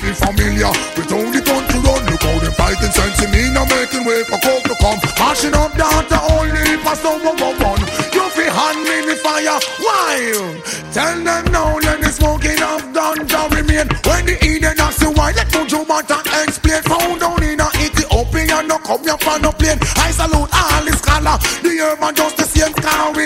be familiar with how the country run. Look how them fighting sense in me, now making way for coke to come. Mashing up data, only pass over one. You fi hand me the fire, why? Tell them now, let the smoking of ganja remain. When the Eden asks you why, let Mojo Mata explain. Found down in a Ethiopia, no come here for no plane. I salute all the scholar, the urban just the same car.